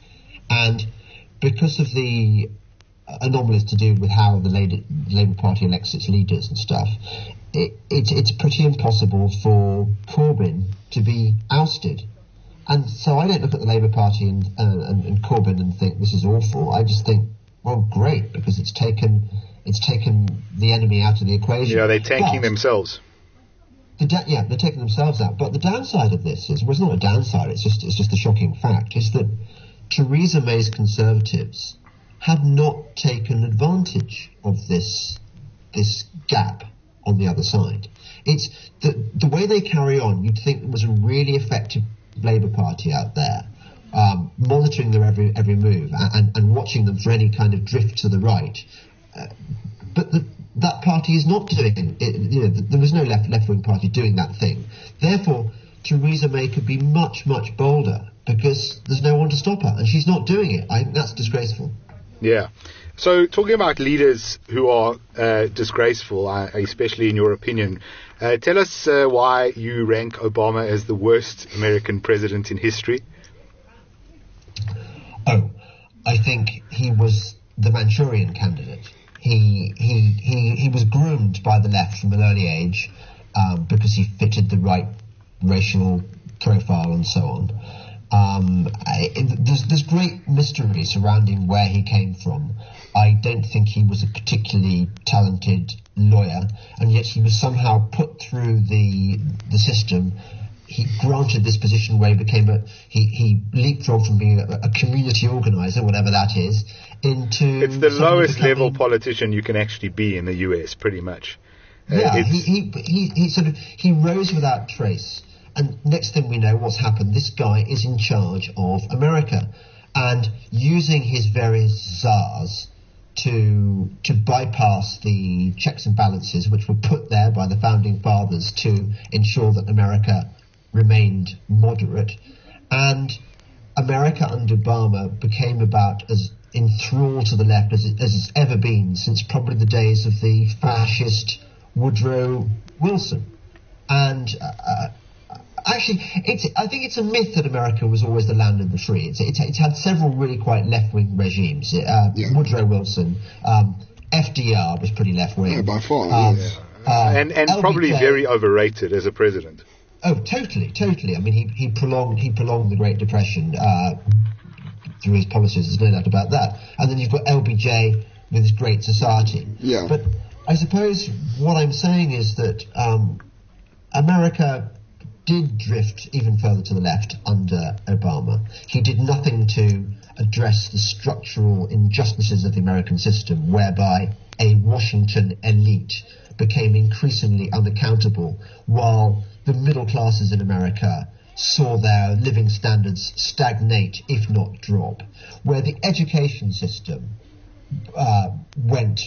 And because of the anomalies to do with how the Labour, Labour Party elects its leaders and stuff, it, it, it's pretty impossible for Corbyn to be ousted. And so I don't look at the Labour Party and, uh, and, and Corbyn and think this is awful. I just think, well, great, because it's taken it's taken the enemy out of the equation. Yeah, they're tanking but themselves. The da- yeah, they're taking themselves out. But the downside of this is, well, it's not a downside. It's just it's just a shocking fact. Is that Theresa May's Conservatives have not taken advantage of this this gap on the other side. It's the the way they carry on. You'd think there was a really effective Labour Party out there, um, monitoring their every every move and, and watching them for any kind of drift to the right. Uh, but the, that party is not doing it. You know, there was no left left wing party doing that thing. Therefore, Theresa May could be much much bolder, because there's no one to stop her, and she's not doing it. I think that's disgraceful. Yeah. So, talking about leaders who are uh, disgraceful, uh, especially in your opinion, uh, tell us uh, why you rank Obama as the worst American president in history. Oh, I think he was the Manchurian candidate. He he he, he was groomed by the left from an early age um, because he fitted the right racial profile and so on. Um, I, there's, there's great mystery surrounding where he came from. I don't think he was a particularly talented lawyer, and yet he was somehow put through the the system. He granted this position where he became a he, he leapfrogged from being a, a community organizer, whatever that is, into it's the lowest level politician you can actually be in the U S, pretty much. Uh, yeah, it's- he, he, he, he sort of, he rose without trace. And next thing we know, what's happened, this guy is in charge of America. And using his various czars to to bypass the checks and balances which were put there by the founding fathers to ensure that America remained moderate. And America under Obama became about as enthralled to the left as, it, as it's ever been since probably the days of the fascist Woodrow Wilson. And uh, actually, it's, I think it's a myth that America was always the land of the free. It's, it's, it's had several really quite left-wing regimes. Uh, Yeah. Woodrow Wilson, um, F D R was pretty left-wing. Yeah, by far, Um, yeah. uh, and and L B J probably very overrated as a president. Oh, totally, totally. I mean, he, he prolonged he prolonged the Great Depression uh, through his policies. There's no doubt about that. And then you've got L B J with his Great Society. Yeah. But I suppose what I'm saying is that um, America did drift even further to the left under Obama. He did nothing to address the structural injustices of the American system, whereby a Washington elite became increasingly unaccountable, while the middle classes in America saw their living standards stagnate, if not drop, where the education system uh, went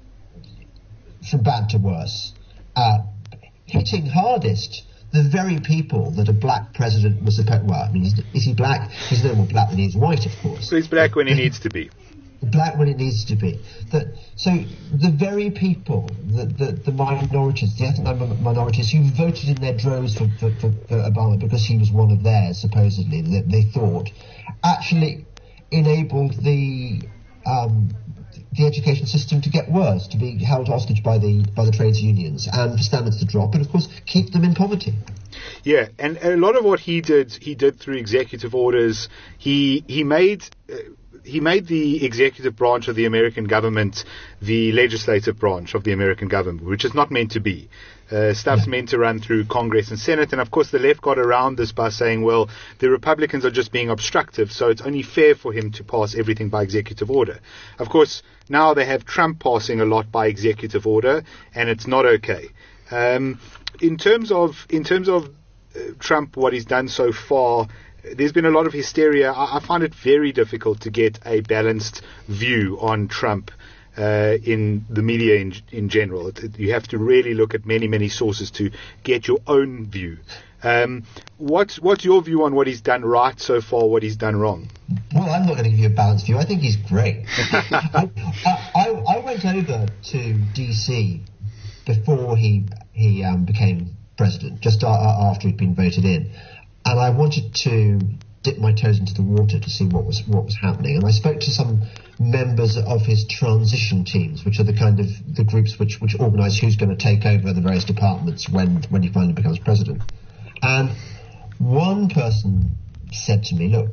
from bad to worse, uh, hitting hardest the very people that a black president was supposed. Well, I mean, is, is he black? He's no more black than he is white, of course. So he's black when he needs to be. Black when it needs to be. That so the very people, the the, the minorities, the ethnic minorities who voted in their droves for, for, for, for Obama because he was one of theirs, supposedly, that they thought, actually enabled the um, the education system to get worse, to be held hostage by the by the trades unions, and for standards to drop, and of course keep them in poverty. Yeah, and a lot of what he did, he did through executive orders. He he made uh, he made the executive branch of the American government the legislative branch of the American government, which is not meant to be. Uh, stuff's meant to run through Congress and Senate, and of course the left got around this by saying, well, the Republicans are just being obstructive, so it's only fair for him to pass everything by executive order. Of course, now they have Trump passing a lot by executive order, and it's not okay. Um, in terms of in terms of uh, Trump, what he's done so far, there's been a lot of hysteria. I, I find it very difficult to get a balanced view on Trump uh, in the media in, in general. It, it, you have to really look at many, many sources to get your own view. Um, what's, what's your view on what he's done right so far, what he's done wrong? Well, I'm not going to give you a balanced view. I think he's great. I, I, I went over to D C before he he um, became president, just a- after he'd been voted in, and I wanted to dip my toes into the water to see what was what was happening. And I spoke to some members of his transition teams, which are the kind of the groups which which organise who's going to take over the various departments when when he finally becomes president. And one person said to me, "Look,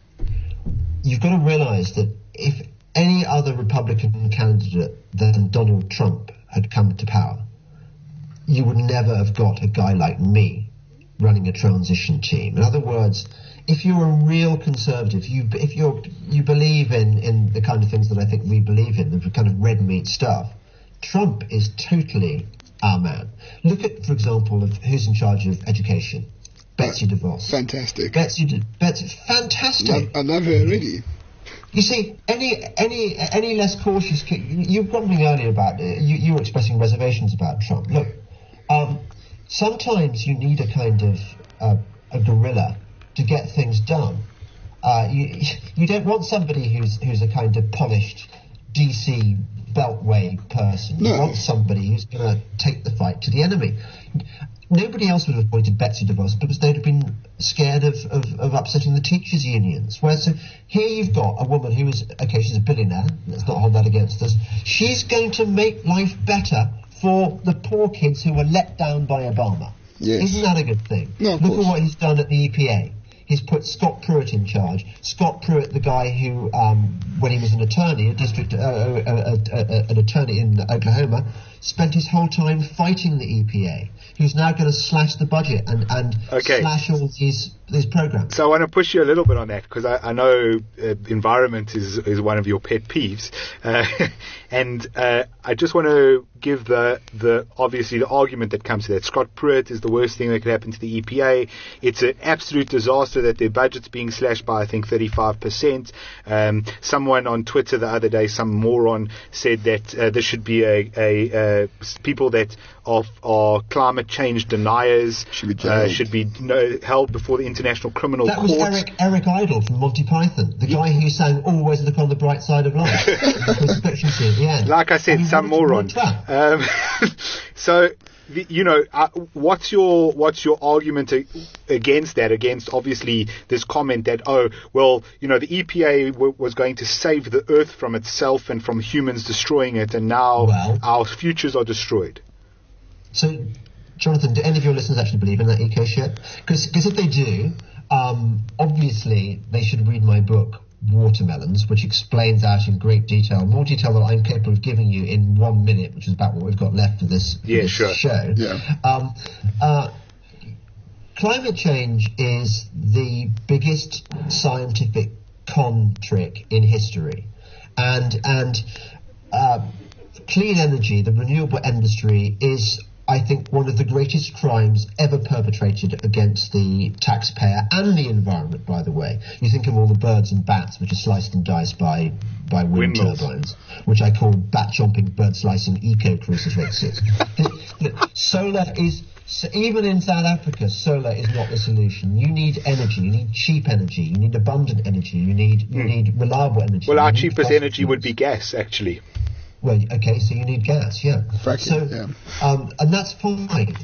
you've got to realise that if any other Republican candidate than Donald Trump had come to power, you would never have got a guy like me running a transition team." In other words, if you're a real conservative, you if you're you believe in, in the kind of things that I think we believe in, the kind of red meat stuff, Trump is totally our man. Look at, for example, of who's in charge of education. Betsy DeVos. Fantastic. Betsy, De, Betsy, fantastic. I, I love her already. You see, any any any less cautious. You were something earlier about it. You, you were expressing reservations about Trump. Look, um, sometimes you need a kind of uh, a guerrilla to get things done. Uh, you you don't want somebody who's who's a kind of polished D C beltway person. You No. want somebody who's going to take the fight to the enemy. Nobody else would have appointed Betsy DeVos because they'd have been scared of, of, of upsetting the teachers' unions. Whereas so here you've got a woman who is, okay, she's a billionaire, let's not hold that against us. She's going to make life better for the poor kids who were let down by Obama. Yes. Isn't that a good thing? No, of Look course. at what he's done at the E P A. He's put Scott Pruitt in charge. Scott Pruitt, the guy who, um, when he was an attorney, a district, uh, uh, uh, uh, uh, an attorney in Oklahoma, spent his whole time fighting the E P A, who's now going to slash the budget and, and Okay. slash all these these programs. So I want to push you a little bit on that because I, I know uh, environment is is one of your pet peeves, uh, and uh, I just want to give the the obviously the argument that comes to that. Scott Pruitt is the worst thing that could happen to the E P A. It's an absolute disaster that their budget's being slashed by I think thirty-five percent. Um, someone on Twitter the other day, some moron, said that uh, there should be a, a uh, people that are, are climate change deniers Should be uh, jailed. should be no, held before the International Criminal That Court. was Eric Eric Idle from Monty Python, the guy who sang "Always Look on the Bright Side of Life." Crucifixion scene at the end. Like I said, I mean, some what- moron. what twat. Um, so, the- you know, uh, what's your what's your argument a- against that? Against obviously this comment that oh, well, you know, the E P A w- was going to save the Earth from itself and from humans destroying it, and now Well- our futures are destroyed. So, Jonathan, do any of your listeners actually believe in that eco shit? Because if they do, um, obviously they should read my book, Watermelons, which explains out in great detail, more detail than I'm capable of giving you in one minute, which is about what we've got left of this, for Yeah, this sure. show. Yeah. Um, uh, climate change is the biggest scientific con trick in history. And, and uh, clean energy, the renewable industry, is, I think, one of the greatest crimes ever perpetrated against the taxpayer and the environment, by the way. You think of all the birds and bats which are sliced and diced by, by wind Windmills. turbines, which I call bat-chomping, bird-slicing eco-crucifixes. The- the- solar is... So even in South Africa, solar is not the solution. You need energy. You need cheap energy. You need abundant energy. You need you need reliable energy. Well, You our need cheapest fossil energy would fuels. be gas, actually. Well, okay, so you need gas, yeah. Fracking, so, yeah. Um, and that's fine.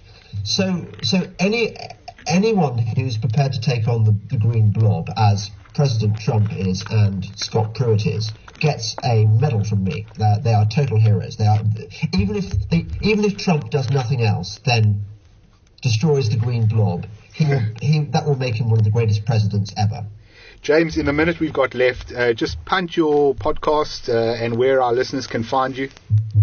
So, so any anyone who's prepared to take on the, the green blob, as President Trump is and Scott Pruitt is, gets a medal from me. They're, they are total heroes. They are even if they, even if Trump does nothing else, then destroys the green blob. He will, he that will make him one of the greatest presidents ever. James, in the minute we've got left, uh, just punch your podcast uh, and where our listeners can find you.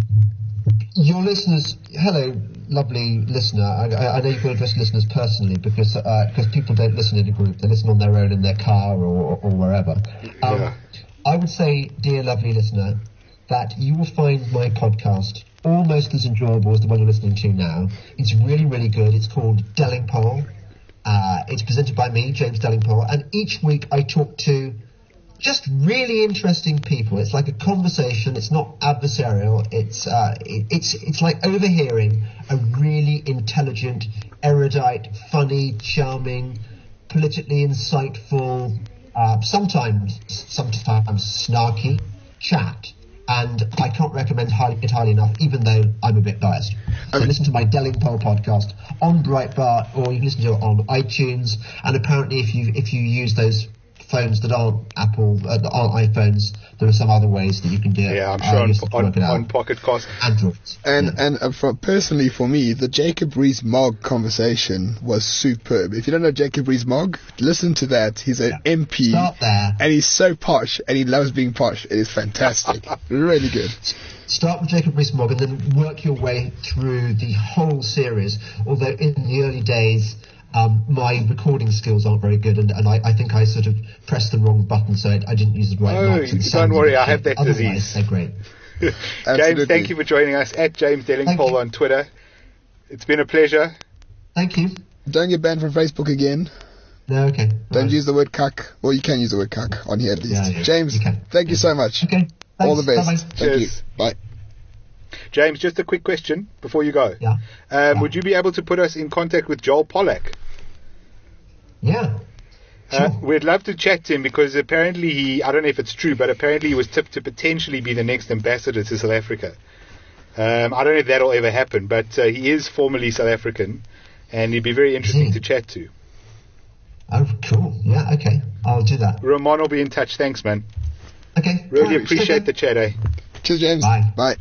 Your listeners, hello, lovely listener. I, I, I know you've got to address listeners personally because uh, because people don't listen in a group. They listen on their own in their car or, or wherever. Um, Yeah. I would say, dear lovely listener, that you will find my podcast almost as enjoyable as the one you're listening to now. It's really, really good. It's called Dellingpole. Uh, it's presented by me, James Dellingpole, and each week I talk to just really interesting people. It's like a conversation. It's not adversarial. It's uh, it, it's it's like overhearing a really intelligent, erudite, funny, charming, politically insightful, uh, sometimes sometimes snarky chat. And I can't recommend highly, it highly enough, even though I'm a bit biased. So listen to my Dellingpole podcast on Breitbart, or you can listen to it on iTunes. And apparently, if you if you use those phones that aren't Apple, uh, that aren't iPhones, there are some other ways that you can do it. Yeah, I'm I sure on, used to on, work it out. on Pocket Cast. Androids. And Yeah. and uh, for, personally for me, the Jacob Rees-Mogg conversation was superb. If you don't know Jacob Rees-Mogg, listen to that. He's an M P, Start there. and he's so posh, and he loves being posh. It is fantastic, really good. Start with Jacob Rees-Mogg and then work your way through the whole series. Although in the early days, um, my recording skills aren't very good, and, and I, I think I sort of pressed the wrong button, so I, I didn't use the right Oh, mics. and don't sounded worry, a I have bit that shit. disease. Otherwise, they're great. James, Absolutely. thank you for joining us at James Thank Dellingpole you. on Twitter. It's been a pleasure. Thank you. Don't get banned from Facebook again. No, okay. Don't Right. use the word cuck. Well, you can use the word cuck on here at least. Yeah, yeah, James, you can. thank you so much. Okay. All the Thanks. best. Bye-bye. Thank Cheers. you. Bye. James, just a quick question before you go. Yeah. Um, Yeah. Would you be able to put us in contact with Joel Pollack? Yeah. Uh, Sure. we'd love to chat to him because apparently he, I don't know if it's true, but apparently he was tipped to potentially be the next ambassador to South Africa. Um, I don't know if that'll ever happen, but uh, he is formerly South African and he'd be very interesting Hmm. to chat to. Oh, cool. Yeah, okay. I'll do that. Ramon will be in touch. Thanks, man. Okay. Really Right, appreciate the take chat, eh? Cheers, James. Bye. Bye.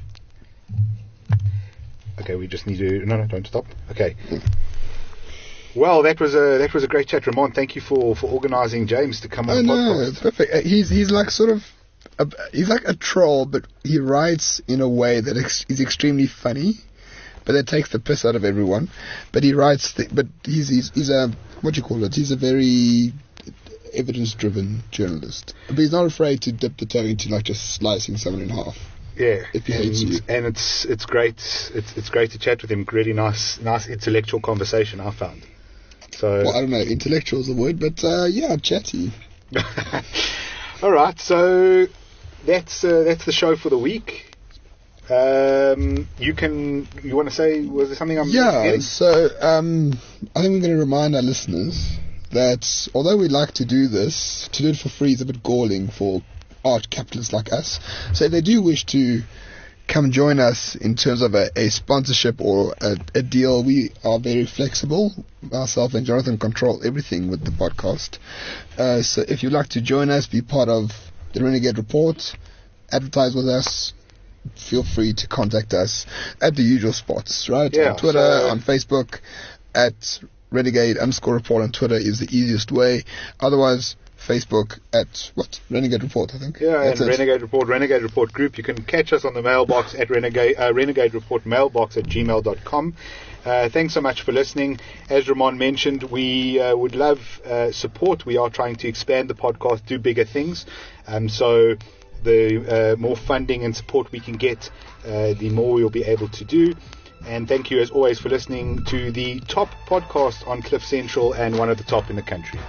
Okay, we just need to. No, no, don't stop. Okay. Well, that was a that was a great chat, Ramon. Thank you for, for organising James to come on Oh the no, podcast. it's perfect. Uh, He's he's like sort of a, he's like a troll, but he writes in a way that ex- is extremely funny, but that takes the piss out of everyone. But he writes, th- but he's, he's he's a what do you call it? He's a very evidence-driven journalist, but he's not afraid to dip the toe into like just slicing someone in half. Yeah, if he and, hates you. and it's it's great. It's it's great to chat with him. Really nice, nice intellectual conversation, I found. So well, I don't know, intellectual is the word, but uh, yeah, chatty. All right, so that's uh, that's the show for the week. Um, you can you want to say was there something I'm yeah? forgetting? So um, I think we're going to remind our listeners that although we like to do this, to do it for free is a bit galling for art capitalists like us. So if they do wish to come join us in terms of a, a sponsorship or a, a deal, we are very flexible. Myself and Jonathan control everything with the podcast. Uh, so if you'd like to join us, be part of the Renegade Report, advertise with us, feel free to contact us at the usual spots, right? Yeah, on Twitter, so on Facebook, at Renegade underscore report on Twitter is the easiest way. Otherwise, Facebook at what? Renegade Report, I think. Yeah, That's and it. Renegade Report, Renegade Report Group. You can catch us on the mailbox at Renegade, uh, Renegade Report mailbox at gmail dot com. Uh, thanks so much for listening. As Ramon mentioned, we uh, would love uh, support. We are trying to expand the podcast, do bigger things. Um, so the uh, more funding and support we can get, uh, the more we will be able to do. And thank you as always for listening to the top podcast on Cliff Central and one of the top in the country.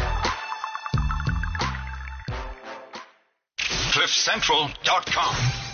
cliff central dot com